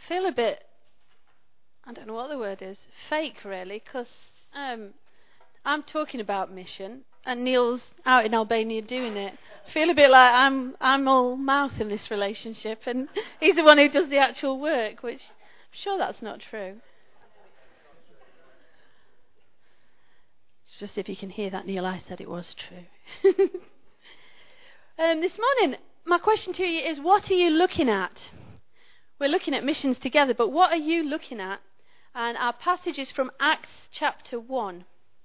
feel a bit, I don't know what the word is, fake really, because I'm talking about mission and Neil's out in Albania doing it. I feel a bit like I'm all mouth in this relationship and he's the one who does the actual work, which I'm sure that's not true. It's just if you can hear that, Neil, I said it was true. This morning, my question to you is, what are you looking at? We're looking at missions together, but what are you looking at? And our passage is from Acts chapter 1.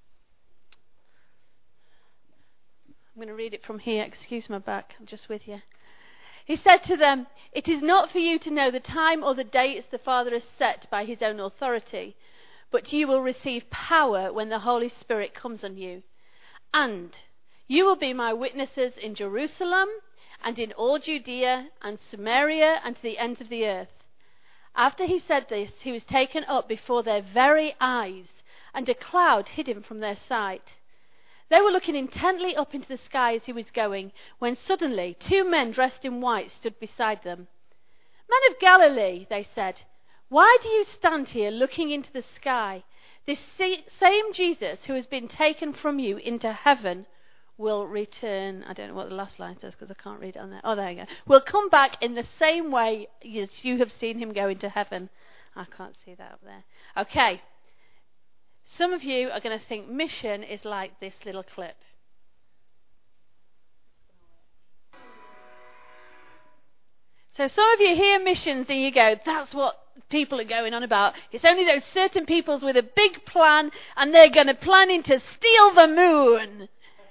I'm going to read it from here. Excuse my back, I'm just with you. He said to them, "It is not for you to know the time or the dates the Father has set by his own authority, but you will receive power when the Holy Spirit comes on you. And you will be my witnesses in Jerusalem and in all Judea and Samaria and to the ends of the earth." After he said this, he was taken up before their very eyes, and a cloud hid him from their sight. They were looking intently up into the sky as he was going, when suddenly 2 men dressed in white stood beside them. "Men of Galilee," they said, "why do you stand here looking into the sky? This same Jesus who has been taken from you into heaven will return." I don't know what the last line says because I can't read it on there. Oh, there you go. "Will come back in the same way as you have seen him go into heaven." I can't see that up there. Okay. Some of you are going to think mission is like this little clip. So some of you hear missions and you go, that's what people are going on about. It's only those certain peoples with a big plan and they're going to plan to steal the moon.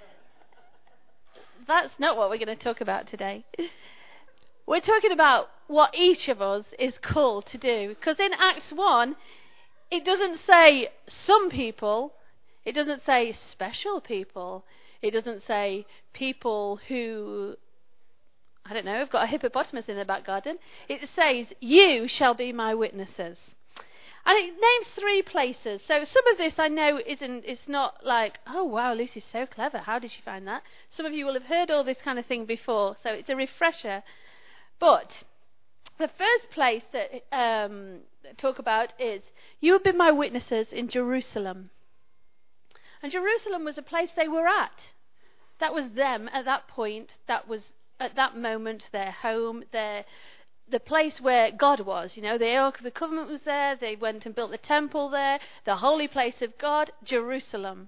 That's not what we're going to talk about today. We're talking about what each of us is called to do. Because in Acts 1, it doesn't say some people. It doesn't say special people. It doesn't say people who, I don't know, have got a hippopotamus in their back garden. It says, "You shall be my witnesses." And it names 3 places. So some of this I know it's not like, oh wow, Lucy's so clever. How did she find that? Some of you will have heard all this kind of thing before, so it's a refresher. But the first place that talk about is, "You have been my witnesses in Jerusalem." And Jerusalem was a place they were at. That was them at that point. That was at that moment their home, the place where God was. You know, the Ark of the Covenant was there. They went and built the temple there, the holy place of God, Jerusalem.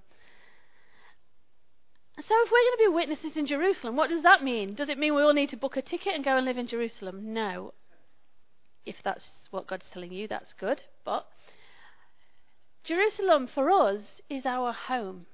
So if we're going to be witnesses in Jerusalem, what does that mean? Does it mean we all need to book a ticket and go and live in Jerusalem? No. If that's what God's telling you, that's good. But Jerusalem for us is our home.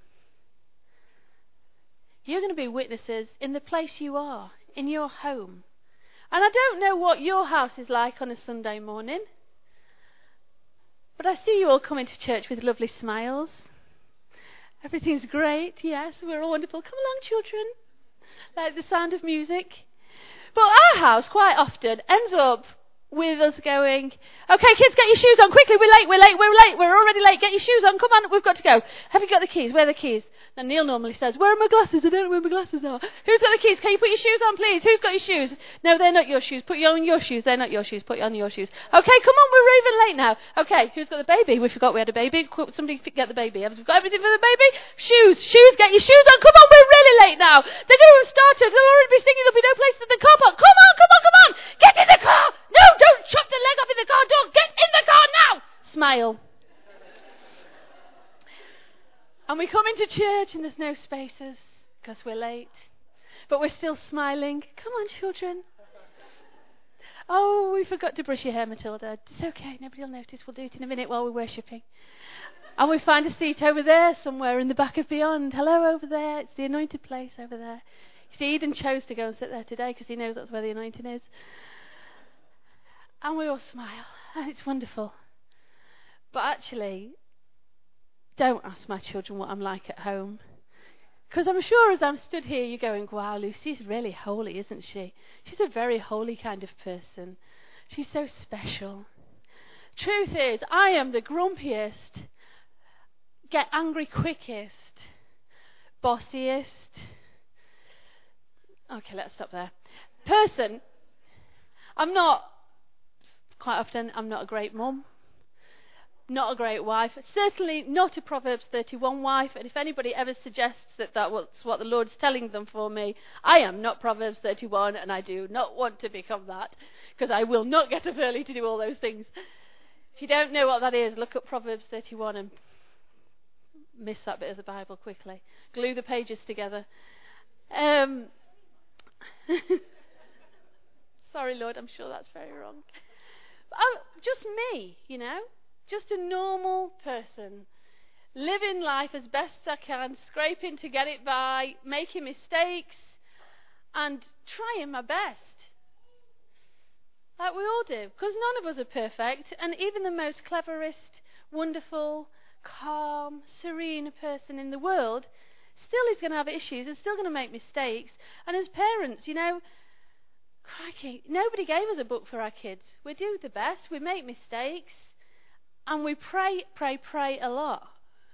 You're going to be witnesses in the place you are, in your home. And I don't know what your house is like on a Sunday morning, but I see you all coming to church with lovely smiles. Everything's great, yes, we're all wonderful. Come along, children. Like the sound of music. But our house quite often ends up with us going, "Okay, kids, get your shoes on quickly. We're late. We're already late. Get your shoes on. Come on, we've got to go. Have you got the keys? Where are the keys?" And Neil normally says, "Where are my glasses? I don't know where my glasses are. Who's got the keys? Can you put your shoes on, please? Who's got your shoes? No, they're not your shoes. Put you on your shoes. They're not your shoes. Put you on your shoes. Okay, come on, we're even late now. Okay, who's got the baby? We forgot we had a baby. Somebody get the baby. Have you got everything for the baby? Shoes, get your shoes on. Come on, we're really late now. They're going to have started. They'll already be singing. There'll be no place in the car park. Come on. Get in the car. No, don't chop the leg off in the car door. Get in the car now." Smile. And we come into church and there's no spaces because we're late. But we're still smiling. "Come on, children. Oh, we forgot to brush your hair, Matilda. It's okay. Nobody will notice. We'll do it in a minute while we're worshipping." And we find a seat over there somewhere in the back of Beyond. Hello, over there. It's the anointed place over there. You see, Eden chose to go and sit there today because he knows that's where the anointing is. And we all smile. And it's wonderful. But actually, don't ask my children what I'm like at home. Because I'm sure as I'm stood here, you're going, "Wow, Lucy's really holy, isn't she? She's a very holy kind of person. She's so special." Truth is, I am the grumpiest, get angry quickest, bossiest. Okay, let's stop there. Person. I'm not Quite often, I'm not a great mum, not a great wife, certainly not a Proverbs 31 wife, and if anybody ever suggests that that's what the Lord's telling them for me, I am not Proverbs 31, and I do not want to become that, because I will not get up early to do all those things. If you don't know what that is, look up Proverbs 31 and miss that bit of the Bible quickly. Glue the pages together. Sorry, Lord, I'm sure that's very wrong. Just me, just a normal person, living life as best I can, scraping to get it by, making mistakes, and trying my best. Like we all do, because none of us are perfect, and even the most cleverest, wonderful, calm, serene person in the world still is going to have issues and still going to make mistakes. And as parents, crikey, nobody gave us a book for our kids. We do the best, we make mistakes, and we pray a lot.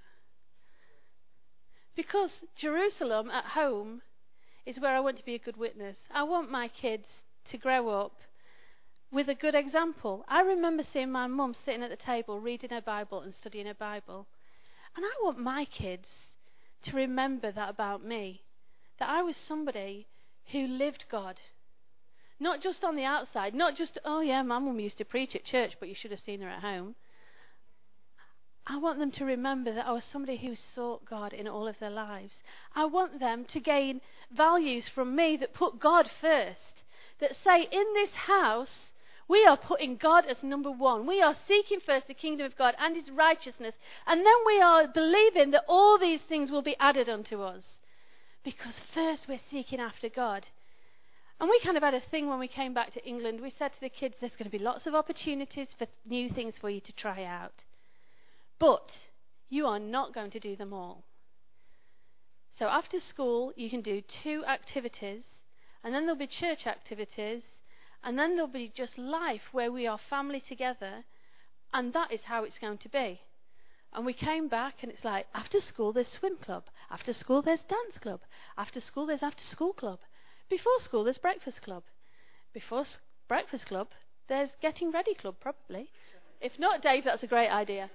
Because Jerusalem at home is where I want to be a good witness. I want my kids to grow up with a good example. I remember seeing my mum sitting at the table reading her Bible and studying her Bible. And I want my kids to remember that about me. That I was somebody who lived God. Not just on the outside. Not just, oh yeah, my mum used to preach at church, but you should have seen her at home. I want them to remember that I was somebody who sought God in all of their lives. I want them to gain values from me that put God first. That say, in this house, we are putting God as number one. We are seeking first the kingdom of God and his righteousness. And then we are believing that all these things will be added unto us. Because first we're seeking after God. And we kind of had a thing when we came back to England. We said to the kids, there's going to be lots of opportunities for new things for you to try out. But you are not going to do them all. So after school, you can do 2 activities. And then there'll be church activities. And then there'll be just life where we are family together. And that is how it's going to be. And we came back and it's like, after school there's swim club. After school there's dance club. After school there's after school club. Before school there's breakfast club. Before breakfast club there's getting ready club probably. If not, Dave, that's a great idea.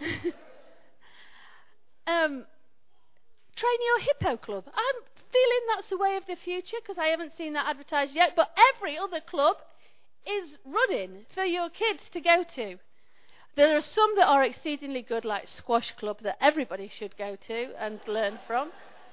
Train your hippo club. I'm feeling that's the way of the future because I haven't seen that advertised yet, but every other club is running for your kids to go to. There are some that are exceedingly good, like squash club, that everybody should go to and learn from.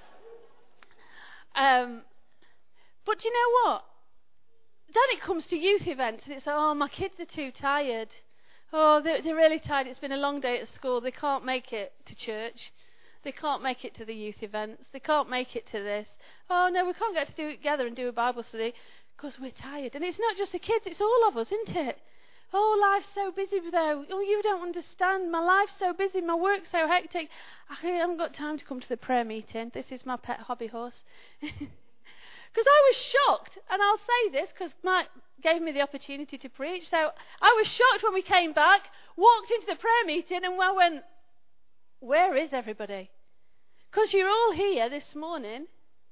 But you know what? Then it comes to youth events and it's like, oh, my kids are too tired. Oh, they're really tired. It's been a long day at school. They can't make it to church. They can't make it to the youth events. They can't make it to this. Oh, no, we can't get together and do a Bible study because we're tired. And it's not just the kids, it's all of us, isn't it? Oh, life's so busy though. Oh, you don't understand. My life's so busy. My work's so hectic. I haven't got time to come to the prayer meeting. This is my pet hobby horse. Because I was shocked, and I'll say this because Mike gave me the opportunity to preach. So I was shocked when we came back, walked into the prayer meeting, and I went, where is everybody? Because you're all here this morning,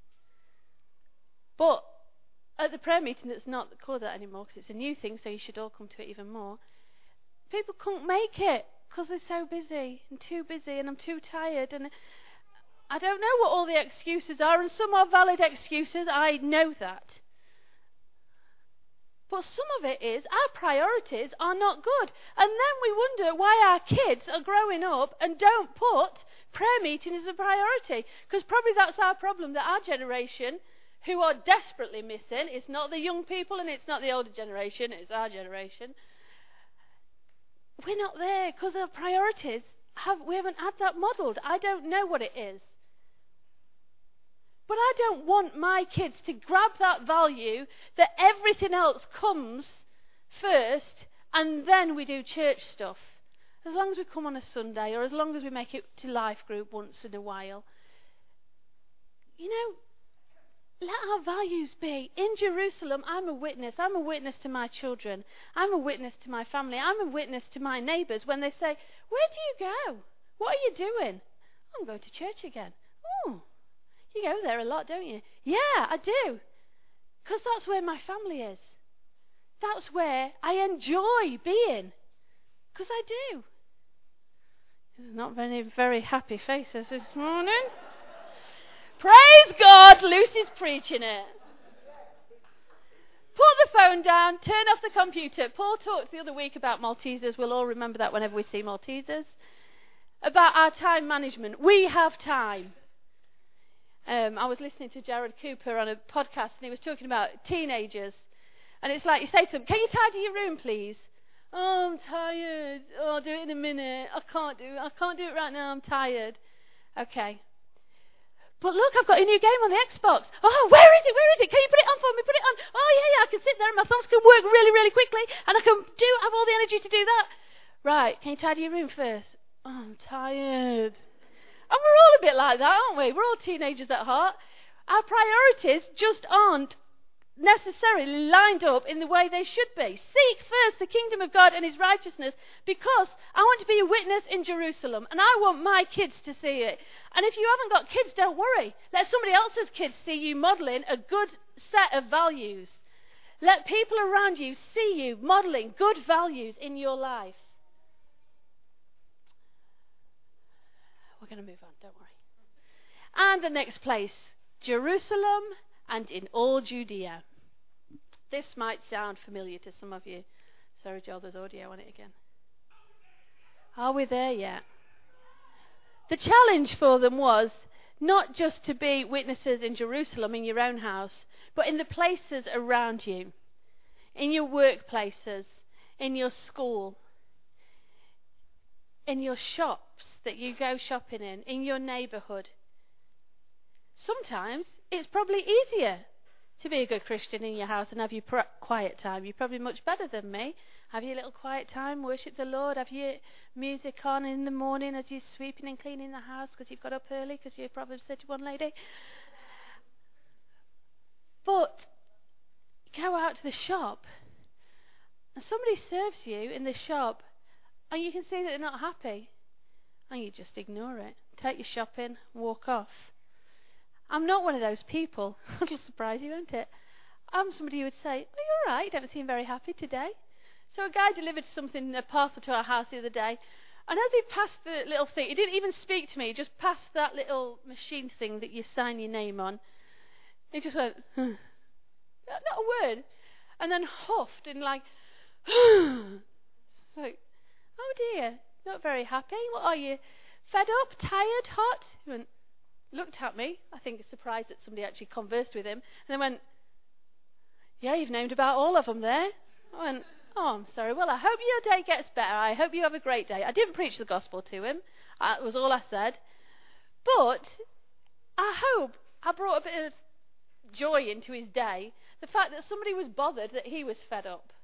but at the prayer meeting that's not called that anymore because it's a new thing, so you should all come to it even more. People couldn't make it because they're so busy and too busy, and I'm too tired, and I don't know what all the excuses are, and some are valid excuses, I know that. But some of it is our priorities are not good. And then we wonder why our kids are growing up and don't put prayer meeting as a priority. Because probably that's our problem, that our generation, who are desperately missing, it's not the young people and it's not the older generation, it's our generation. We're not there because our priorities, we haven't had that modelled. I don't know what it is. But I don't want my kids to grab that value that everything else comes first and then we do church stuff. As long as we come on a Sunday or as long as we make it to life group once in a while. You know, let our values be. In Jerusalem, I'm a witness. I'm a witness to my children. I'm a witness to my family. I'm a witness to my neighbours when they say, where do you go? What are you doing? I'm going to church again. Oh. You go there a lot, don't you? Yeah, I do. Because that's where my family is. That's where I enjoy being. Because I do. There's not very happy faces this morning. Praise God, Lucy's preaching it. Put the phone down, turn off the computer. Paul talked the other week about Maltesers. We'll all remember that whenever we see Maltesers. About our time management. We have time. I was listening to Jared Cooper on a podcast, and he was talking about teenagers. And it's like you say to them, can you tidy your room, please? Oh, I'm tired. Oh, I'll do it in a minute. I can't do it right now. I'm tired. Okay. But look, I've got a new game on the Xbox. Oh, where is it? Can you put it on for me? Put it on. Oh, yeah, I can sit there and my thumbs can work really, really quickly, and I can have all the energy to do that. Right, can you tidy your room first? Oh, I'm tired. And we're all a bit like that, aren't we? We're all teenagers at heart. Our priorities just aren't necessarily lined up in the way they should be. Seek first the kingdom of God and his righteousness, because I want to be a witness in Jerusalem, and I want my kids to see it. And if you haven't got kids, don't worry. Let somebody else's kids see you modelling a good set of values. Let people around you see you modelling good values in your life. We're going to move on, don't worry. And the next place, Jerusalem and in all Judea. This might sound familiar to some of you. Sorry, Joel, there's audio on it again. Are we there yet? The challenge for them was not just to be witnesses in Jerusalem, in your own house, but in the places around you, in your workplaces, in your school, in your shops that you go shopping in your neighbourhood. Sometimes it's probably easier to be a good Christian in your house and have your quiet time. You're probably much better than me. Have your little quiet time, worship the Lord, have your music on in the morning as you're sweeping and cleaning the house because you've got up early because you're probably such one lady. But go out to the shop and somebody serves you in the shop and you can see that they're not happy and you just ignore it. Take your shopping, walk off. I'm not one of those people. It'll surprise you, won't it? I'm somebody who would say, "Are you all right? You don't seem very happy today." So a guy delivered a parcel to our house the other day, and as he passed the little thing, he didn't even speak to me. He just passed that little machine thing that you sign your name on. He just went, not a word, and then huffed and like, like, oh dear, not very happy. What are you? Fed up? Tired? Hot? He went, looked at me, I think surprised that somebody actually conversed with him, and then went, yeah, you've named about all of them there. I went, oh, I'm sorry. Well, I hope your day gets better. I hope you have a great day. I didn't preach the gospel to him. That was all I said. But I hope I brought a bit of joy into his day. The fact that somebody was bothered that he was fed up.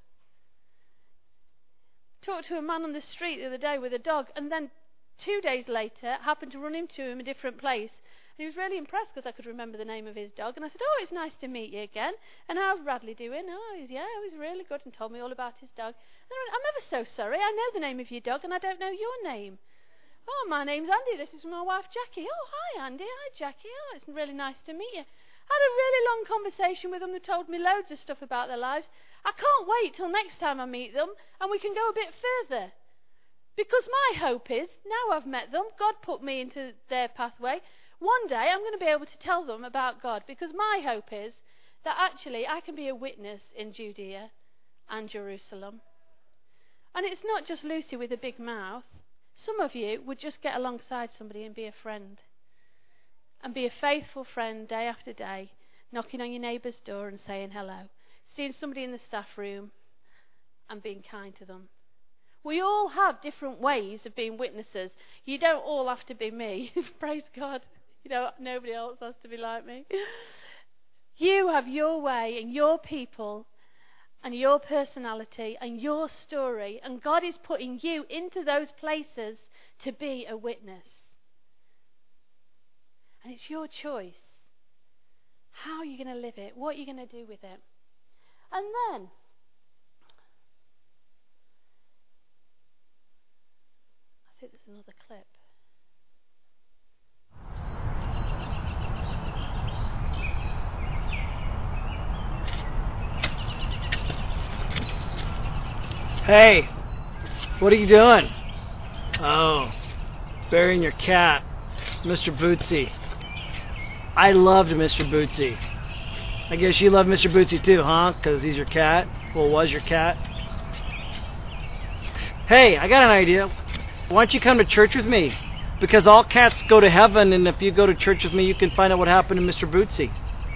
Talked to a man on the street the other day with a dog, and then 2 days later happened to run into him in a different place. He was really impressed because I could remember the name of his dog. And I said, oh, it's nice to meet you again. And how's Bradley doing? Oh, he was really good, and told me all about his dog. And I went, I'm ever so sorry. I know the name of your dog and I don't know your name. Oh, my name's Andy. This is my wife, Jackie. Oh, hi, Andy. Hi, Jackie. Oh, it's really nice to meet you. I had a really long conversation with them that told me loads of stuff about their lives. I can't wait till next time I meet them and we can go a bit further. Because my hope is, now I've met them, God put me into their pathway, one day I'm going to be able to tell them about God, because my hope is that actually I can be a witness in Judea and Jerusalem. And it's not just Lucy with a big mouth. Some of you would just get alongside somebody and be a friend. And be a faithful friend day after day, knocking on your neighbour's door and saying hello. Seeing somebody in the staff room and being kind to them. We all have different ways of being witnesses. You don't all have to be me. Praise God. Nobody else has to be like me. You have your way and your people and your personality and your story, and God is putting you into those places to be a witness. And it's your choice. How are you going to live it? What are you going to do with it? And then, I think there's another clip. Hey, what are you doing? Oh, burying your cat, Mr. Bootsy. I loved Mr. Bootsy. I guess you love Mr. Bootsy too, huh? Because he's your cat? Well, was your cat? Hey, I got an idea. Why don't you come to church with me? Because all cats go to heaven, and if you go to church with me, you can find out what happened to Mr. Bootsy.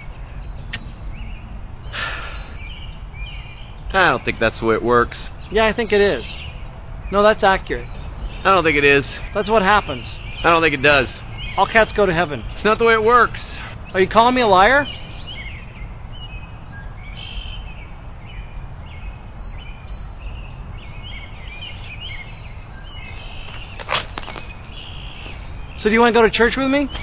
I don't think that's the way it works. Yeah, I think it is. No, that's accurate. I don't think it is. That's what happens. I don't think it does. All cats go to heaven. It's not the way it works. Are you calling me a liar? So do you want to go to church with me?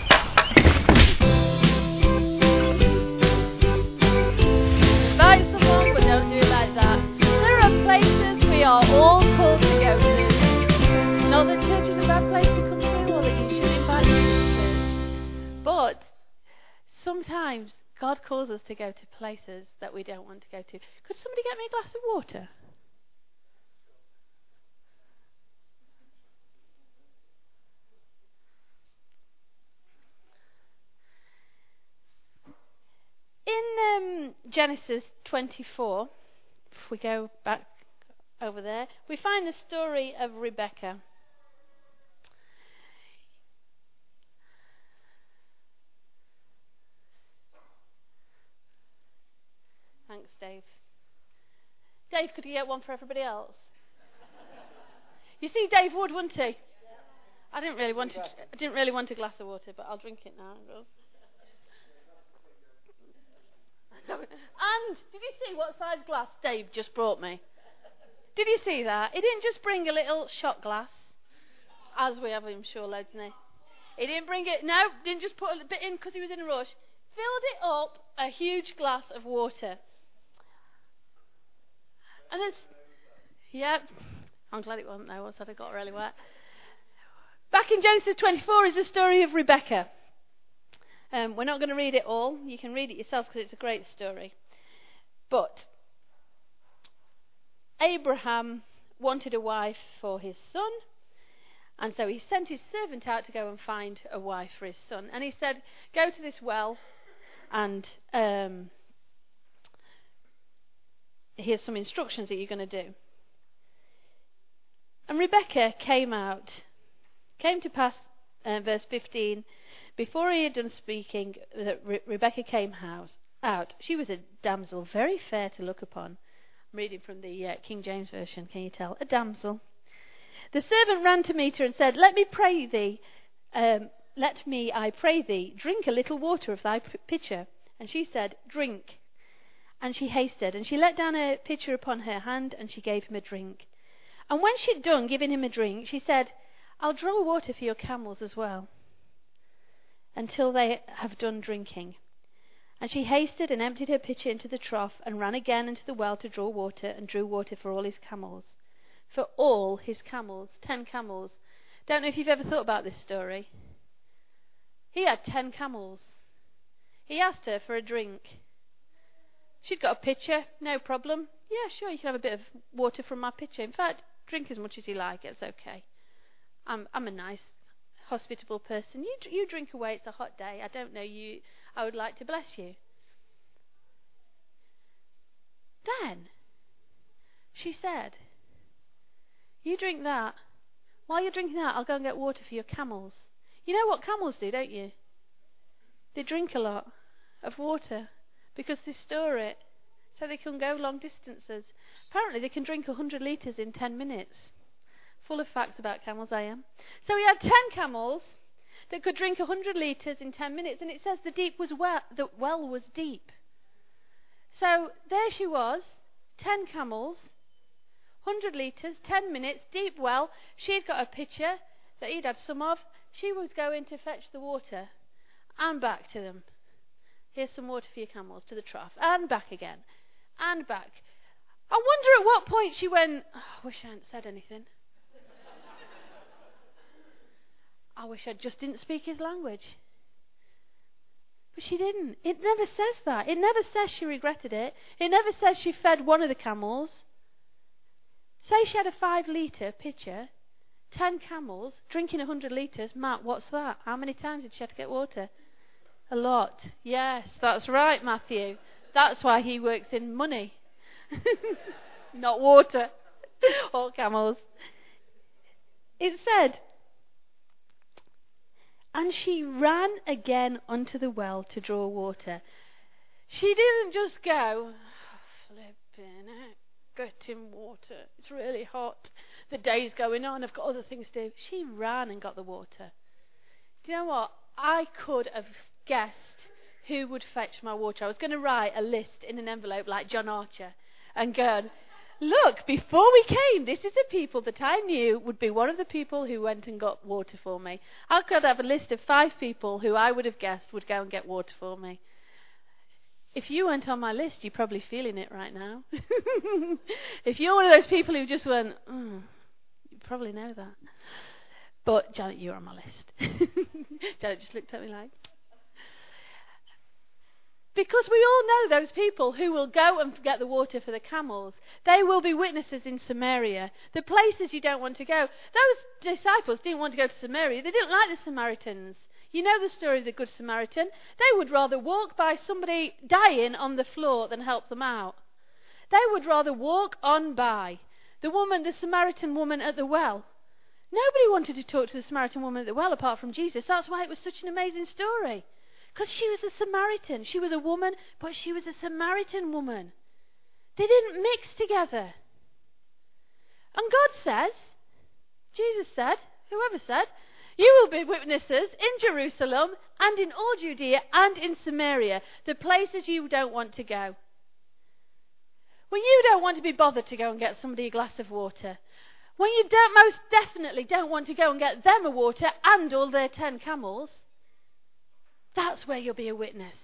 Invite someone, but don't do it like that. There are places we are all called to go to. Not that church is a bad place to come to, or that you should invite people to church. But sometimes God calls us to go to places that we don't want to go to. Could somebody get me a glass of water? In Genesis 24, if we go back over there, we find the story of Rebecca. Thanks, Dave. Dave, could you get one for everybody else? You see, Dave would, wouldn't he? I didn't really want a glass of water, but I'll drink it now. And did you see what size glass Dave just brought me? Did you see that? He didn't just bring a little shot glass, as we have, I'm sure, loads in there. He didn't bring it. No, didn't just put a bit in because he was in a rush. Filled it up, a huge glass of water. And there's, yeah, I'm glad it wasn't there. Once I'd have got really wet. Back in Genesis 24 is the story of Rebecca. We're not going to read it all. You can read it yourselves because it's a great story. But Abraham wanted a wife for his son, and so he sent his servant out to go and find a wife for his son. And he said, go to this well, and here's some instructions that you're going to do. And Rebecca came to pass, verse 15, before he had done speaking, Rebecca came out. She was a damsel very fair to look upon. I'm reading from the King James Version, can you tell? A damsel. The servant ran to meet her and said, let me, I pray thee, drink a little water of thy pitcher. And she said, drink. And she hasted, and she let down a pitcher upon her hand, and she gave him a drink. And when she'd done giving him a drink, she said, I'll draw water for your camels as well, until they have done drinking. And she hasted and emptied her pitcher into the trough, and ran again into the well to draw water, and drew water for all his camels. For all his camels, 10 camels. Don't know if you've ever thought about this story. He had 10 camels. He asked her for a drink. She'd got a pitcher, no problem. Yeah, sure, you can have a bit of water from my pitcher. In fact, drink as much as you like, it's okay. I'm a nice, hospitable person. You drink away, it's a hot day. I don't know you. I would like to bless you. Then she said, you drink that. While you're drinking that, I'll go and get water for your camels. You know what camels do, don't you? They drink a lot of water because they store it so they can go long distances. Apparently they can drink 100 litres in 10 minutes. Full of facts about camels I am. So he had 10 camels that could drink 100 litres in 10 minutes, and it says the well was deep. So there she was, 10 camels, 100 litres, 10 minutes, deep well. She'd got a pitcher that he'd had some of. She was going to fetch the water and back to them. Here's some water for your camels, to the trough, and back again, and back. I wonder at what point she went, oh, I wish I hadn't said anything. I wish I just didn't speak his language. But she didn't. It never says that. It never says she regretted it. It never says she fed one of the camels. Say she had a 5-litre pitcher, 10 camels, drinking 100 litres. Matt, what's that? How many times did she have to get water? A lot. Yes, that's right, Matthew. That's why he works in money. Not water. Or camels. It said, and she ran again unto the well to draw water. She didn't just go, flipping it, getting water. It's really hot. The day's going on. I've got other things to do. She ran and got the water. Do you know what? I could have guessed who would fetch my water. I was going to write a list in an envelope like John Archer and go, look, before we came, this is the people that I knew would be one of the people who went and got water for me. I could have a list of 5 people who I would have guessed would go and get water for me. If you weren't on my list, you're probably feeling it right now. If you're one of those people who just went, you probably know that. But Janet, you're on my list. Janet just looked at me like... Because we all know those people who will go and get the water for the camels. They will be witnesses in Samaria. The places you don't want to go. Those disciples didn't want to go to Samaria. They didn't like the Samaritans. You know the story of the Good Samaritan. They would rather walk by somebody dying on the floor than help them out. They would rather walk on by. The Samaritan woman at the well. Nobody wanted to talk to the Samaritan woman at the well apart from Jesus. That's why it was such an amazing story. Because she was a Samaritan. She was a woman, but she was a Samaritan woman. They didn't mix together. And God says, Jesus said, whoever said, you will be witnesses in Jerusalem and in all Judea and in Samaria, the places you don't want to go. When you don't want to be bothered to go and get somebody a glass of water, when you most definitely don't want to go and get them a water and all their 10 camels, that's where you'll be a witness.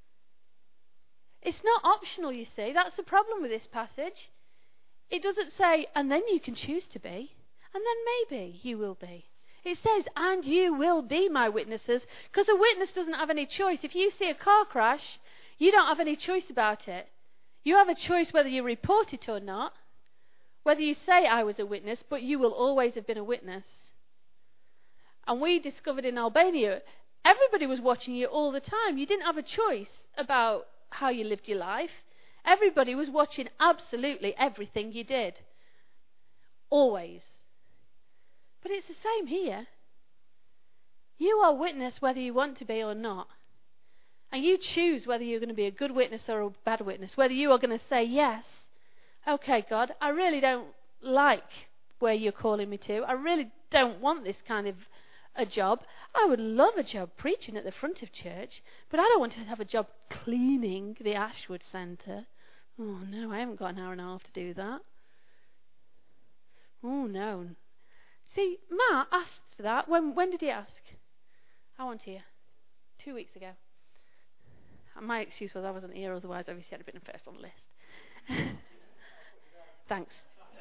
It's not optional, you see. That's the problem with this passage. It doesn't say, and then you can choose to be, and then maybe you will be. It says, and you will be my witnesses, because a witness doesn't have any choice. If you see a car crash, you don't have any choice about it. You have a choice whether you report it or not, whether you say I was a witness, but you will always have been a witness. And we discovered in Albania, everybody was watching you all the time. You didn't have a choice about how you lived your life. Everybody was watching absolutely everything you did. Always. But it's the same here. You are witness whether you want to be or not. And you choose whether you're going to be a good witness or a bad witness. Whether you are going to say, yes, okay, God, I really don't like where you're calling me to. I really don't want this kind of a job. I would love a job preaching at the front of church, but I don't want to have a job cleaning the Ashwood Centre. Oh, no, I haven't got an hour and a half to do that. Oh, no. See, Matt asked for that. When did he ask? I wasn't here. 2 weeks ago. And my excuse was I wasn't here, otherwise obviously I'd have been first on the list. Thanks.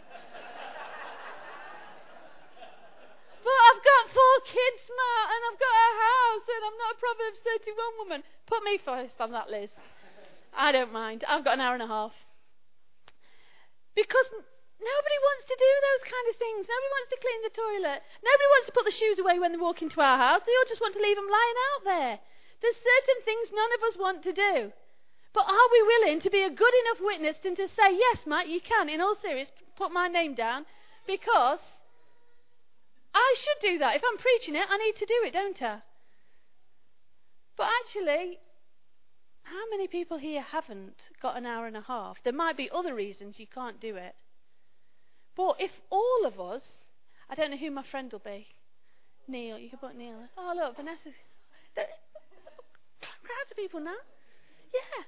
But I've got 4 kids, Matt, and I've got a house, and I'm not a Proverbs 31 woman. Put me first on that list. I don't mind. I've got an hour and a half. Because nobody wants to do those kind of things. Nobody wants to clean the toilet. Nobody wants to put the shoes away when they walk into our house. They all just want to leave them lying out there. There's certain things none of us want to do. But are we willing to be a good enough witness and to say, yes, Matt, you can, in all seriousness, put my name down, because I should do that. If I'm preaching it, I need to do it, don't I? But actually, how many people here haven't got an hour and a half? There might be other reasons you can't do it. But if all of us, I don't know who my friend will be. Neil, you can put Neil. Oh, look, Vanessa. Crowds of people now. Yeah.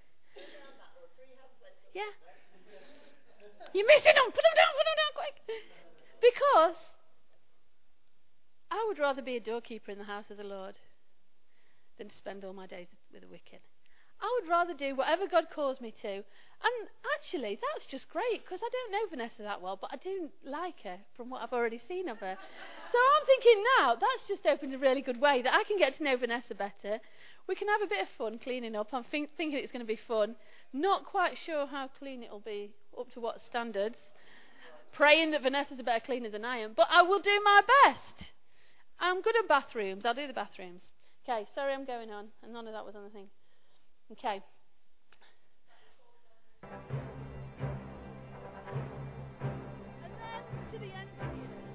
Yeah. You're missing them. Put them down, quick. Because I would rather be a doorkeeper in the house of the Lord than to spend all my days with the wicked. I would rather do whatever God calls me to. And actually, that's just great, because I don't know Vanessa that well, but I do like her from what I've already seen of her. So I'm thinking now, that's just opened a really good way that I can get to know Vanessa better. We can have a bit of fun cleaning up. I'm thinking it's going to be fun. Not quite sure how clean it'll be, up to what standards. praying that Vanessa's a better cleaner than I am, but I will do my best. I'm good at bathrooms. I'll do the bathrooms. Okay, sorry I'm going on, and none of that was on the thing. Okay. And then to the end of the year.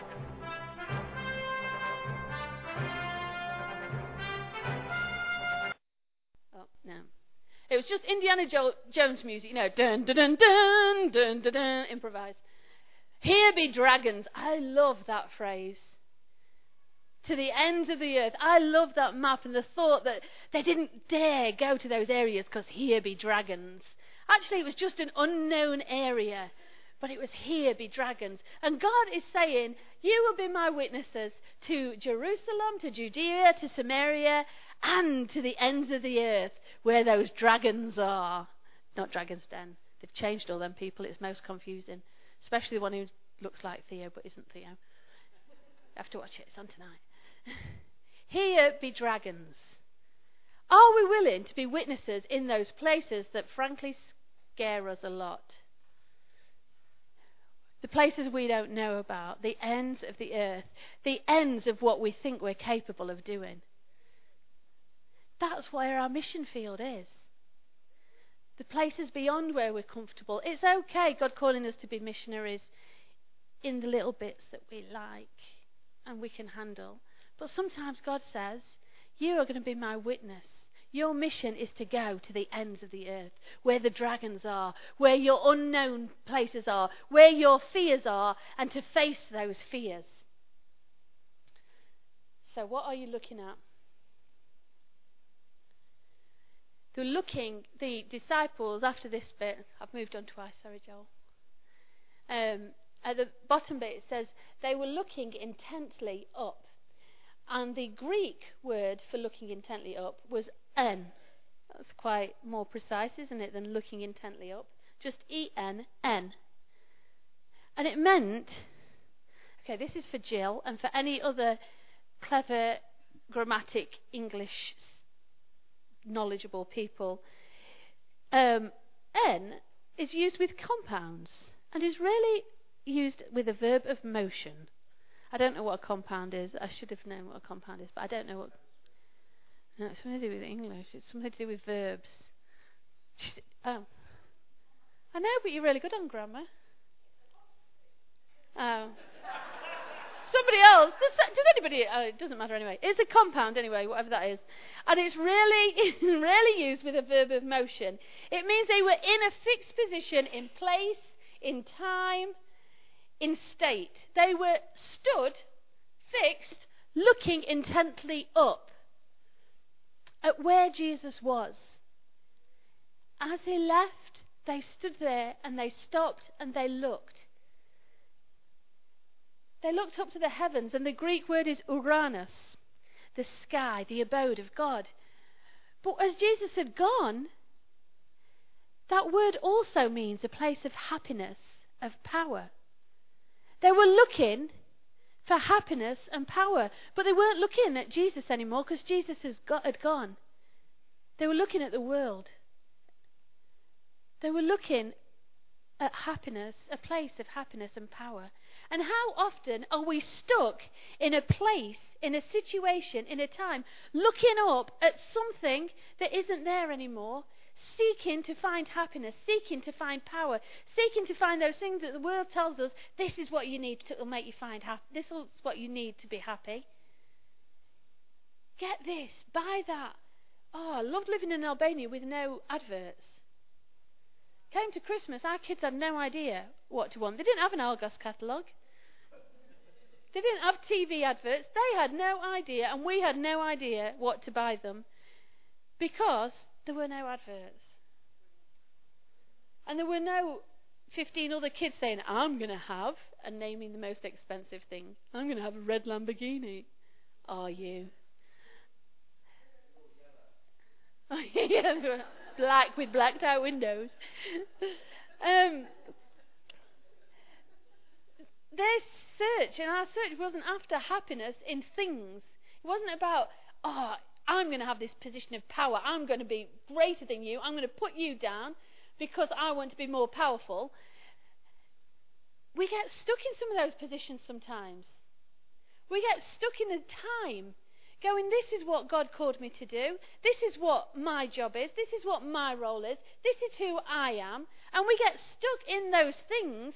Oh, no. It was just Indiana Jones music, dun dun dun dun dun dun dun, improvise. Here be dragons. I love that phrase. To the ends of the earth. I love that map and the thought that they didn't dare go to those areas because here be dragons. Actually, it was just an unknown area, but it was here be dragons. And God is saying, you will be my witnesses to Jerusalem, to Judea, to Samaria, and to the ends of the earth where those dragons are. Not Dragon's Den. They've changed all them people. It's most confusing. Especially the one who looks like Theo but isn't Theo. You have to watch it. It's on tonight. Here be dragons. Are we willing to be witnesses in those places that frankly scare us a lot? The places we don't know about, the ends of the earth, the ends of what we think we're capable of doing. That's where our mission field is. The places beyond where we're comfortable. It's okay, God calling us to be missionaries in the little bits that we like and we can handle. But sometimes God says, you are going to be my witness. Your mission is to go to the ends of the earth, where the dragons are, where your unknown places are, where your fears are, and to face those fears. So what are you looking at? The disciples, after this bit, I've moved on twice, sorry Joel. At the bottom bit it says, they were looking intently up. And the Greek word for looking intently up was en. That's quite more precise, isn't it, than looking intently up. Just E-N, en. And it meant, okay, this is for Jill and for any other clever grammatic English knowledgeable people. En is used with compounds and is really used with a verb of motion. I don't know what a compound is. I should have known what a compound is, but I don't know what. No, it's something to do with English. It's something to do with verbs. Oh. I know, but you're really good on grammar. Oh. Somebody else. Does anybody? Oh, it doesn't matter anyway. It's a compound anyway, whatever that is. And it's really used with a verb of motion. It means they were in a fixed position, in place, in time, in state. They were stood, fixed, looking intently up at where Jesus was. As he left, they stood there and they stopped and they looked. They looked up to the heavens, and the Greek word is Uranus, the sky, the abode of God. But as Jesus had gone, that word also means a place of happiness, of power. They were looking for happiness and power, but they weren't looking at Jesus anymore because Jesus had gone. They were looking at the world. They were looking at happiness, a place of happiness and power. And how often are we stuck in a place, in a situation, in a time, looking up at something that isn't there anymore, seeking to find happiness, seeking to find power, seeking to find those things that the world tells us, this is what you need to make you find happy, this is what you need to be happy. Get this, buy that. Oh, I loved living in Albania with no adverts. Came to Christmas, our kids had no idea what to want. They didn't have an Argos catalogue. They didn't have TV adverts. They had no idea, and we had no idea what to buy them because there were no adverts. And there were no 15 other kids saying, I'm going to have, and naming the most expensive thing. I'm going to have a red Lamborghini. Are you? Oh, yeah, black with blacked out windows. Their search, and our search wasn't after happiness in things. It wasn't about, oh, I'm going to have this position of power. I'm going to be greater than you. I'm going to put you down because I want to be more powerful. we get stuck in some of those positions sometimes. We get stuck in a time going, this is what God called me to do. This is what my job is. This is what my role is. This is who I am. And we get stuck in those things,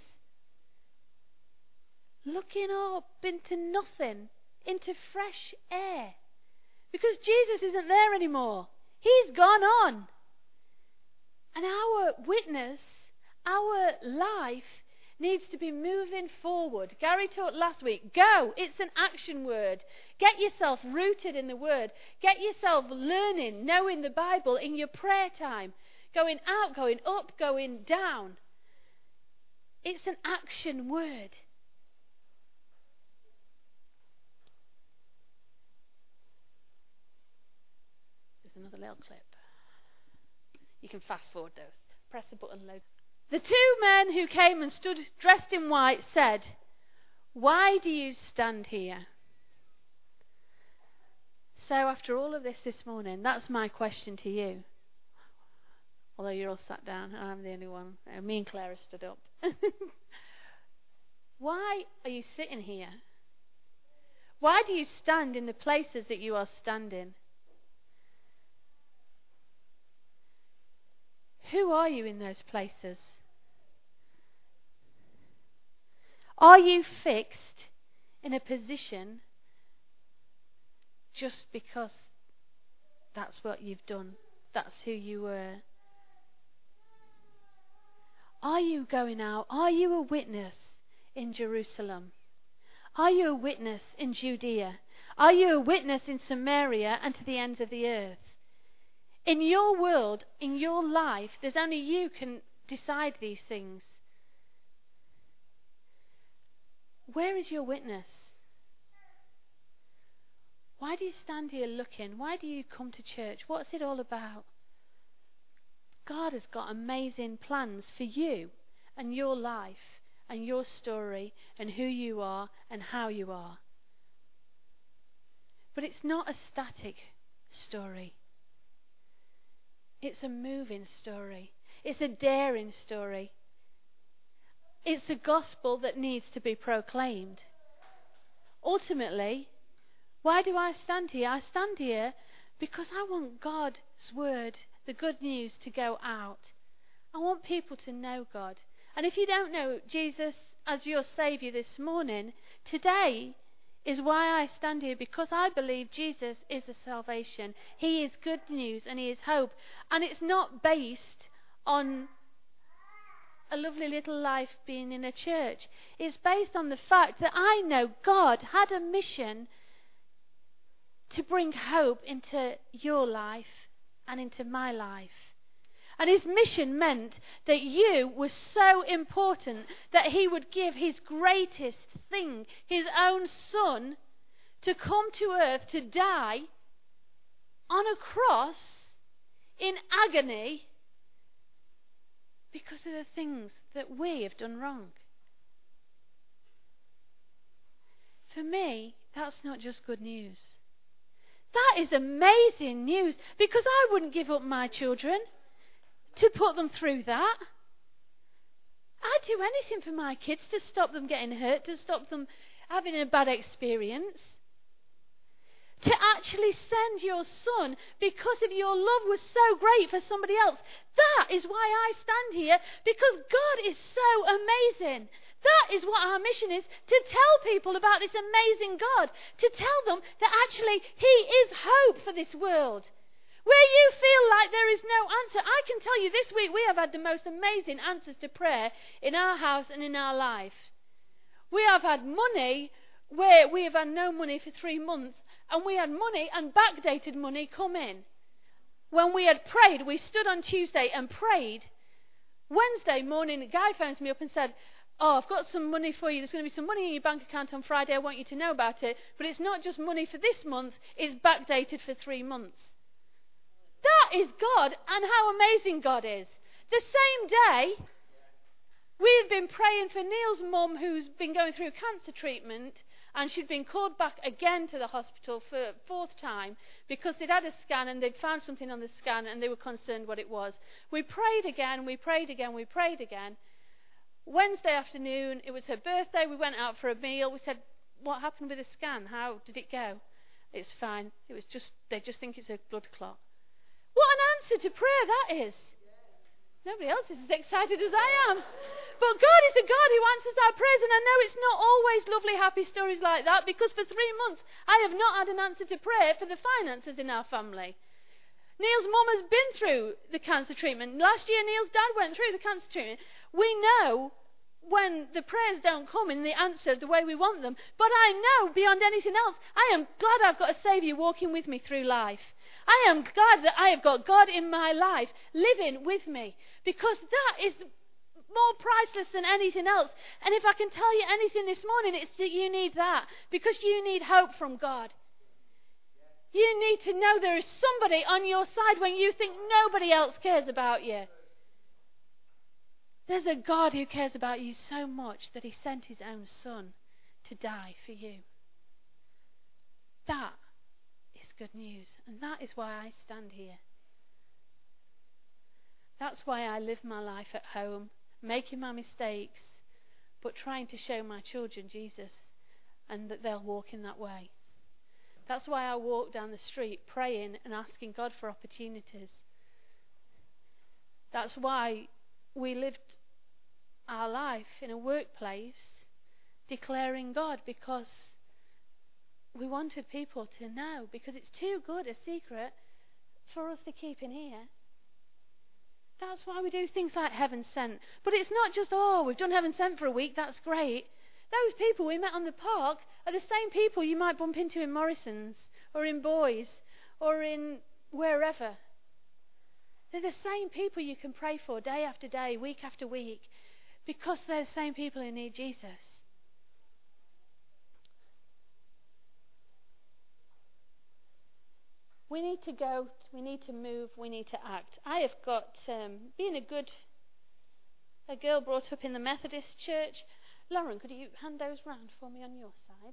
looking up into nothing, into fresh air. Because Jesus isn't there anymore. He's gone on. And our witness, our life, needs to be moving forward. Gary talked last week. Go. It's an action word. Get yourself rooted in the word. Get yourself learning, knowing the Bible in your prayer time. Going out, going up, going down. It's an action word. There's another little clip. You can fast forward those. Press the button load. The two men who came and stood dressed in white said, "Why do you stand here?" So after all of this morning, that's my question to you. Although you're all sat down, I'm the only one. Me and Claire have stood up. Why are you sitting here? Why do you stand in the places that you are standing? Who are you in those places? Are you fixed in a position just because that's what you've done? That's who you were? Are you going out? Are you a witness in Jerusalem? Are you a witness in Judea? Are you a witness in Samaria and to the ends of the earth? In your world, in your life, there's only you can decide these things. Where is your witness? Why do you stand here looking? Why do you come to church? What's it all about? God has got amazing plans for you and your life and your story and who you are and how you are. But it's not a static story. It's a moving story. It's a daring story. It's a gospel that needs to be proclaimed. Ultimately, why do I stand here? I stand here because I want God's word, the good news, to go out. I want people to know God. And if you don't know Jesus as your Saviour this morning, today is why I stand here, because I believe Jesus is a salvation. He is good news and He is hope. And it's not based on a lovely little life being in a church. It's based on the fact that I know God had a mission to bring hope into your life and into my life. And His mission meant that you were so important that He would give His greatest thing, His own Son, to come to earth to die on a cross in agony because of the things that we have done wrong. For me, that's not just good news. That is amazing news, because I wouldn't give up my children to put them through that. I'd do anything for my kids to stop them getting hurt, to stop them having a bad experience. To actually send your Son because of your love was so great for somebody else. That is why I stand here, because God is so amazing. That is what our mission is, to tell people about this amazing God, to tell them that actually He is hope for this world. Where you feel like there is no answer, I can tell you this week we have had the most amazing answers to prayer in our house and in our life. We have had money where we have had no money for 3 months, and we had money and backdated money come in. When we had prayed, we stood on Tuesday and prayed. Wednesday morning, a guy phones me up and said, "Oh, I've got some money for you. There's going to be some money in your bank account on Friday. I want you to know about it. But it's not just money for this month. It's backdated for 3 months." That is God, and how amazing God is. The same day, we had been praying for Neil's mum, who's been going through cancer treatment, and she'd been called back again to the hospital for a 4th time because they'd had a scan and they'd found something on the scan and they were concerned what it was. We prayed again, we prayed again, we prayed again. Wednesday afternoon, it was her birthday. We went out for a meal. We said, what happened with the scan? How did it go? It's fine. It was just, they just think it's a blood clot. What an answer to prayer that is. Nobody else is as excited as I am. But God is a God who answers our prayers, and I know it's not always lovely, happy stories like that, because for 3 months I have not had an answer to prayer for the finances in our family. Neil's mum has been through the cancer treatment. Last year Neil's dad went through the cancer treatment. We know when the prayers don't come in the answer the way we want them, but I know beyond anything else, I am glad I've got a Saviour walking with me through life. I am glad that I have got God in my life living with me, because that is more priceless than anything else. And if I can tell you anything this morning, it's that you need that, because you need hope from God. You need to know there is somebody on your side when you think nobody else cares about you. There's a God who cares about you so much that he sent his own son to die for you. That is good news, and that is why I stand here. That's why I live my life at home, making my mistakes, but trying to show my children Jesus, and that they'll walk in that way. That's why I walk down the street praying and asking God for opportunities. That's why we lived our life in a workplace declaring God, because we wanted people to know, because it's too good a secret for us to keep in here. That's why we do things like Heaven Sent. But it's not just, we've done Heaven Sent for a week, that's great. Those people we met on the park are the same people you might bump into in Morrison's or in Boys or in wherever. They're the same people you can pray for day after day, week after week, because they're the same people who need Jesus. We need to go, we need to move, we need to act. I have got, being a girl brought up in the Methodist church. Lauren, could you hand those round for me on your side?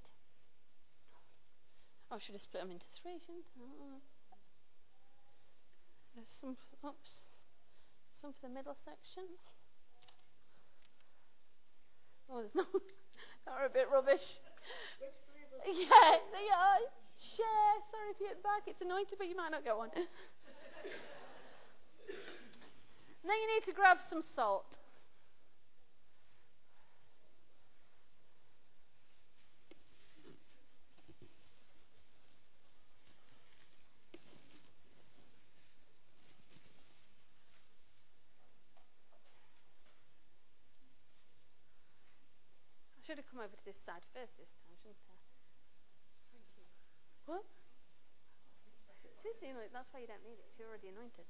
I should have split them into 3, shouldn't I? There's some for the middle section. Oh, there's no, they're a bit rubbish. Yeah, they are. Share. Sorry if you're at the back. It's anointed, but you might not get one. Then you need to grab some salt. I should have come over to this side first this time, shouldn't I? What? That's why you don't need it. You're already anointed.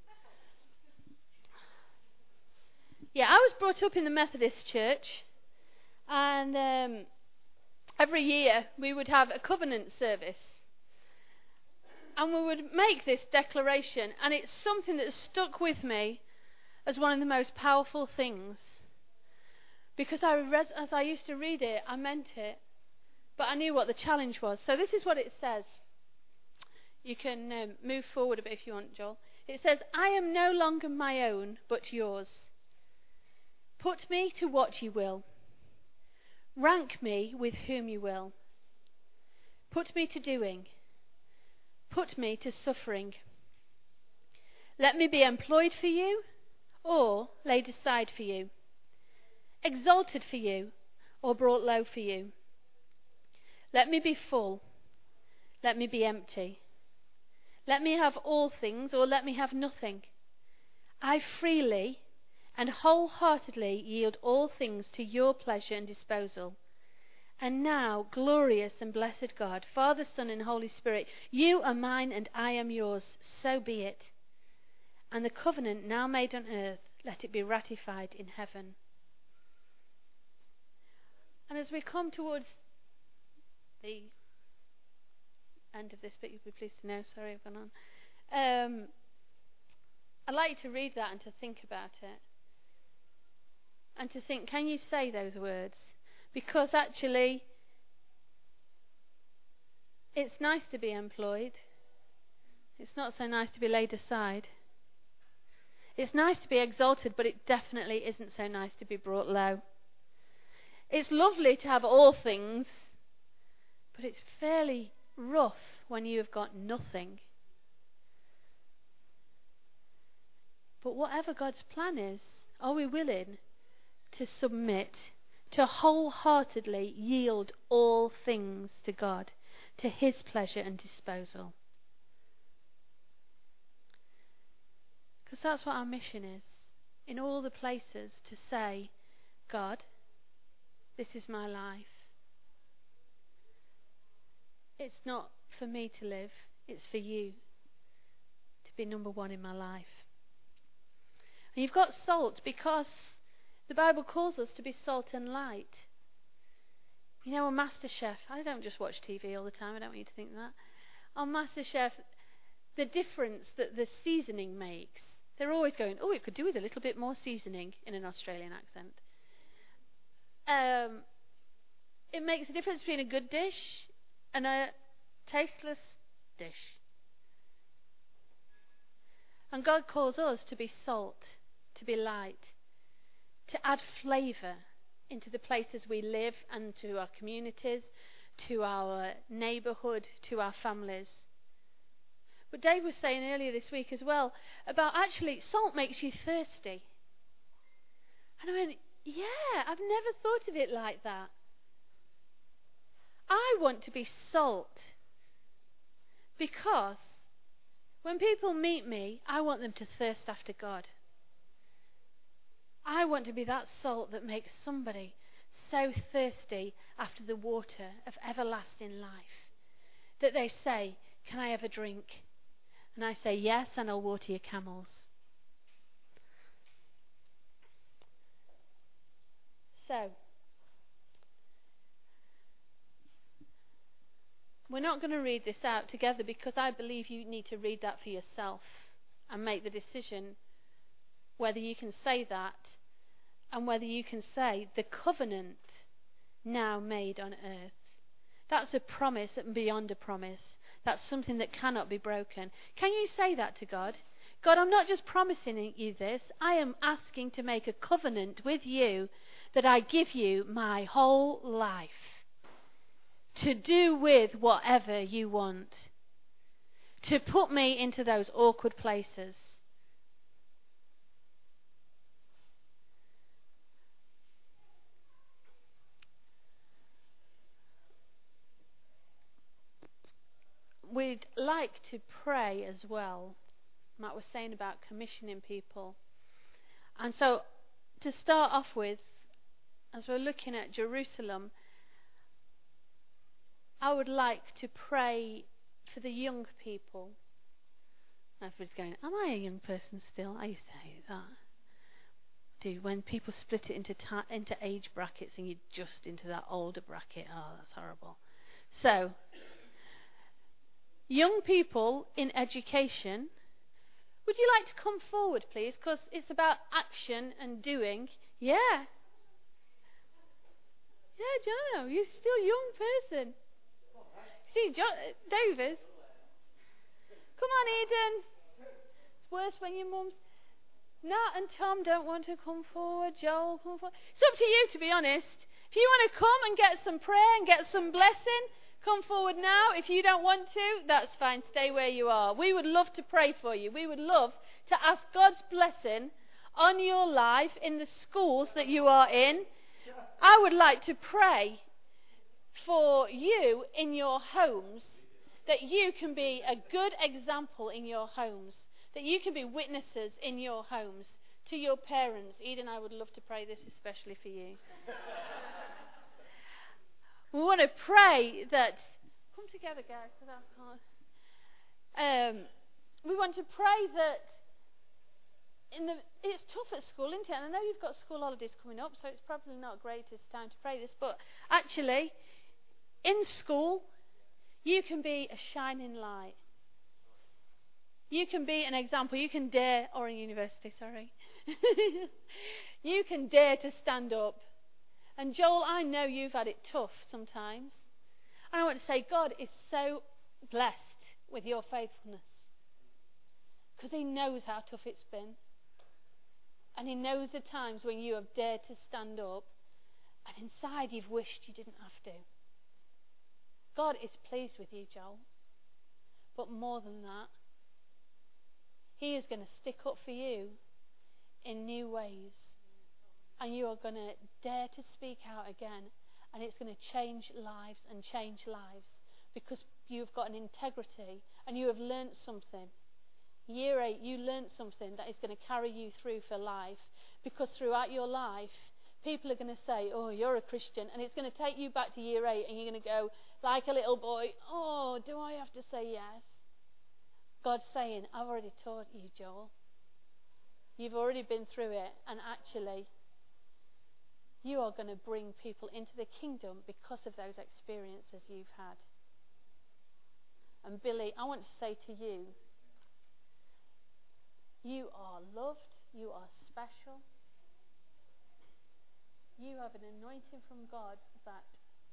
Yeah, I was brought up in the Methodist church, and every year we would have a covenant service, and we would make this declaration, and it's something that stuck with me as one of the most powerful things, because as I used to read it, I meant it, but I knew what the challenge was. So this is what it says. You can move forward a bit if you want, Joel. It says, I am no longer my own, but yours. Put me to what you will. Rank me with whom you will. Put me to doing. Put me to suffering. Let me be employed for you, or laid aside for you. Exalted for you, or brought low for you. Let me be full. Let me be empty. Let me have all things, or let me have nothing. I freely and wholeheartedly yield all things to your pleasure and disposal. And now, glorious and blessed God, Father, Son, and Holy Spirit, you are mine and I am yours, so be it. And the covenant now made on earth, let it be ratified in heaven. And as we come towards the end of this bit, you'll be pleased to know, sorry I've gone on. I'd like you to read that and to think about it. And to think, can you say those words? Because actually, it's nice to be employed. It's not so nice to be laid aside. It's nice to be exalted, but it definitely isn't so nice to be brought low. It's lovely to have all things, but it's fairly rough when you have got nothing. But whatever God's plan is, are we willing to submit, to wholeheartedly yield all things to God, to His pleasure and disposal? Because that's what our mission is, in all the places, to say, God, this is my life. It's not for me to live, it's for you to be number one in my life. And you've got salt because the Bible calls us to be salt and light. You know, on MasterChef, I don't just watch TV all the time, I don't want you to think that. On MasterChef, the difference that the seasoning makes, they're always going, oh, it could do with a little bit more seasoning, in an Australian accent. It makes a difference between a good dish and a tasteless dish. And God calls us to be salt, to be light, to add flavour into the places we live and to our communities, to our neighbourhood, to our families. But Dave was saying earlier this week as well about actually salt makes you thirsty. And I went, yeah, I've never thought of it like that. I want to be salt because when people meet me, I want them to thirst after God. I want to be that salt that makes somebody so thirsty after the water of everlasting life that they say, can I have a drink? And I say, yes, and I'll water your camels. So, we're not going to read this out together because I believe you need to read that for yourself and make the decision whether you can say that and whether you can say the covenant now made on earth. That's a promise and beyond a promise. That's something that cannot be broken. Can you say that to God? God, I'm not just promising you this. I am asking to make a covenant with you that I give you my whole life to do with whatever you want, to put me into those awkward places. We'd like to pray as well. Matt was saying about commissioning people. And so, to start off with, as we're looking at Jerusalem, I would like to pray for the young people. Everybody's going, am I a young person still? I used to hate that. Dude, when people split it into age brackets and you're just into that older bracket, oh, that's horrible. So, young people in education, would you like to come forward, please? Because it's about action and doing. Yeah. Yeah, Jono, you're still a young person. See, Davis. Come on, Eden. It's worse when your mum's... Nat and Tom don't want to come forward. Joel, come forward. It's up to you, to be honest. If you want to come and get some prayer and get some blessing, come forward now. If you don't want to, that's fine. Stay where you are. We would love to pray for you. We would love to ask God's blessing on your life in the schools that you are in. I would like to pray for you in your homes, that you can be a good example in your homes, that you can be witnesses in your homes to your parents. Eden, I would love to pray this especially for you. We want to pray that... Come together, guys, because I can't... we want to pray that... It's tough at school, isn't it? And I know you've got school holidays coming up, so it's probably not the greatest time to pray this, but actually, in school, you can be a shining light. You can be an example. You can dare, or in university, sorry. You can dare to stand up. And Joel, I know you've had it tough sometimes. And I want to say God is so blessed with your faithfulness. Because He knows how tough it's been. And He knows the times when you have dared to stand up And inside you've wished you didn't have to. God is pleased with you, Joel. But more than that, He is going to stick up for you in new ways. And you are going to dare to speak out again. And it's going to change lives and change lives. Because you've got an integrity and you have learnt something. Year 8, you learnt something that is going to carry you through for life. Because throughout your life, people are going to say, oh, you're a Christian. And it's going to take you back to year 8 and you're going to go, like a little boy, oh, do I have to say yes? God's saying, I've already taught you, Joel. You've already been through it. And actually, you are going to bring people into the kingdom because of those experiences you've had. And Billy, I want to say to you, you are loved, you are special. You have an anointing from God that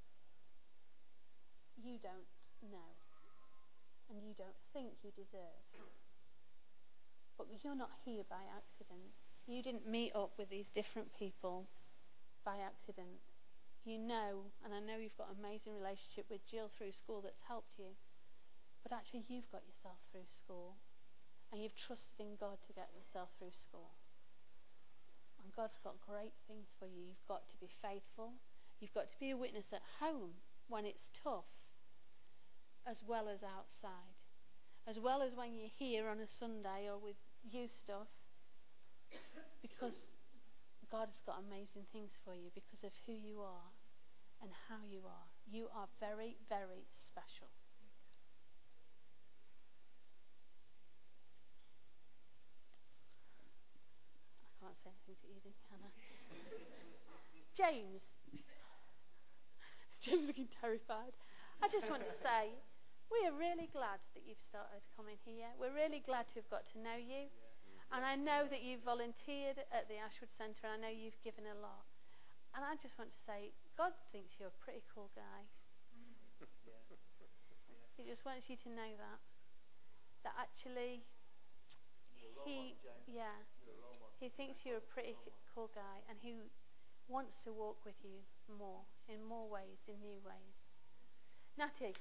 you don't know and you don't think you deserve. But you're not here by accident. You didn't meet up with these different people by accident. You know, and I know you've got an amazing relationship with Jill through school that's helped you, but actually you've got yourself through school and you've trusted in God to get yourself through school. And God's got great things for you. You've got to be faithful. You've got to be a witness at home when it's tough, as well as outside. As well as when you're here on a Sunday or with youth stuff. Because God has got amazing things for you because of who you are and how you are. You are very, very special. I can't say anything to Eden, can I? James. James looking terrified. I just want to say, we are really glad that you've started coming here. We're really glad to have got to know you. And I know that you've volunteered at the Ashwood Centre, and I know you've given a lot. And I just want to say, God thinks you're a pretty cool guy. He just wants you to know that. That actually, he thinks you're a pretty cool guy, and he wants to walk with you more, in more ways, in new ways. Natty,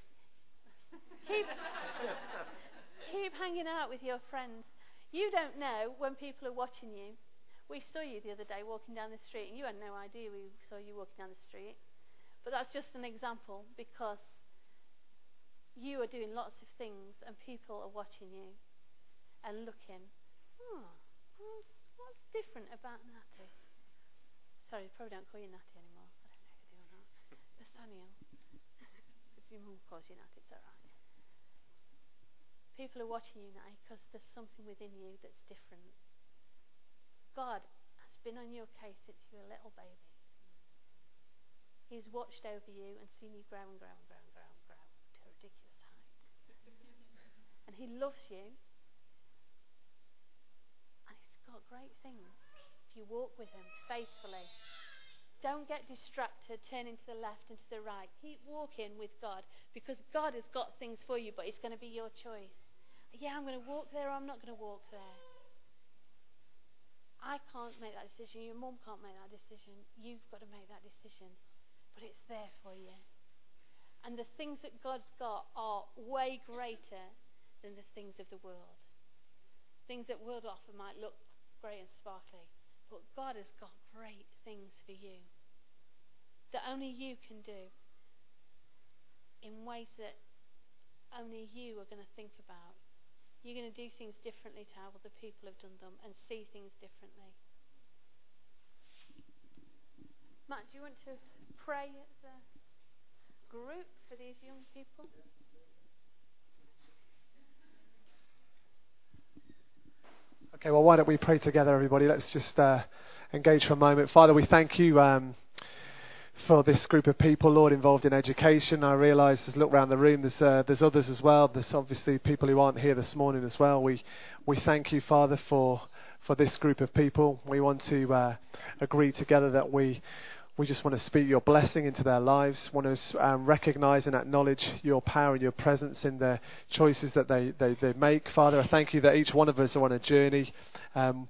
keep hanging out with your friends. You don't know when people are watching you. We saw you the other day walking down the street, and you had no idea we saw you walking down the street. But that's just an example, because you are doing lots of things, and people are watching you and looking. What's different about Natty? Sorry, probably don't call you Natty anymore. I don't know if you do or not. Nathaniel. Because your mum calls you Natty, it's all right. People are watching you now because there's something within you that's different. God has been on your case since you were a little baby. He's watched over you and seen you grow and grow and grow and grow and grow to a ridiculous height. And he loves you. And he's got great things if you walk with him faithfully. Don't get distracted, turning to the left and to the right. Keep walking with God, because God has got things for you, but it's going to be your choice. Yeah, I'm going to walk there, or I'm not going to walk there. I can't make that decision. Your mum can't make that decision. You've got to make that decision. But it's there for you. And the things that God's got are way greater than the things of the world. Things that world offer might look great and sparkly, but God has got great things for you that only you can do in ways that only you are going to think about. You're going to do things differently to how other people have done them and see things differently. Matt, do you want to pray as a group for these young people? Okay, well, why don't we pray together, everybody? Let's just engage for a moment. Father, we thank you for this group of people, Lord, involved in education. I realise, as I look around the room, there's others as well. There's obviously people who aren't here this morning as well. We thank you, Father, for this group of people. We want to agree together that we just want to speak your blessing into their lives, want to recognise and acknowledge your power and your presence in the choices that they make. Father, I thank you that each one of us are on a journey,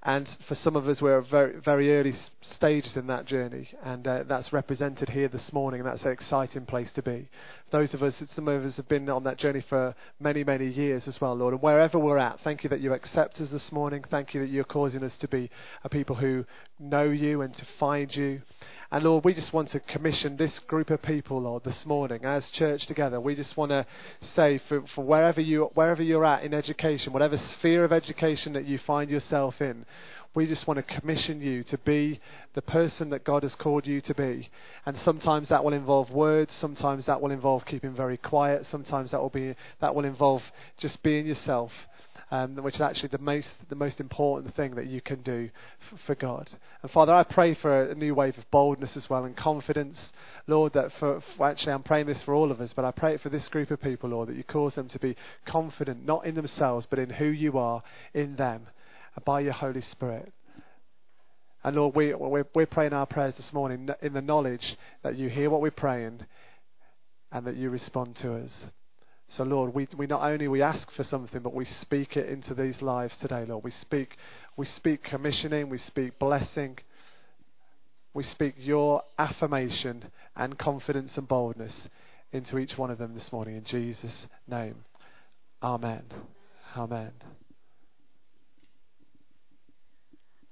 And for some of us, we're at very, very early stages in that journey, and that's represented here this morning, and that's an exciting place to be. Those of us, some of us have been on that journey for many, many years as well, Lord. And wherever we're at, thank you that you accept us this morning. Thank you that you're causing us to be a people who know you and to find you. And Lord, we just want to commission this group of people, Lord, this morning as church together. We just want to say for wherever you're at in education, whatever sphere of education that you find yourself in, we just want to commission you to be the person that God has called you to be. And sometimes that will involve words, sometimes that will involve keeping very quiet, sometimes that will involve just being yourself. Which is actually the most important thing that you can do for God. And Father, I pray for a new wave of boldness as well and confidence, Lord, that actually I'm praying this for all of us, but I pray it for this group of people, Lord, that you cause them to be confident, not in themselves, but in who you are in them, and by your Holy Spirit. And Lord, we're praying our prayers this morning in the knowledge that you hear what we're praying and that you respond to us. So Lord, we not only we ask for something, but we speak it into these lives today, Lord. We speak commissioning, we speak blessing, we speak your affirmation and confidence and boldness into each one of them this morning in Jesus' name. Amen. Amen.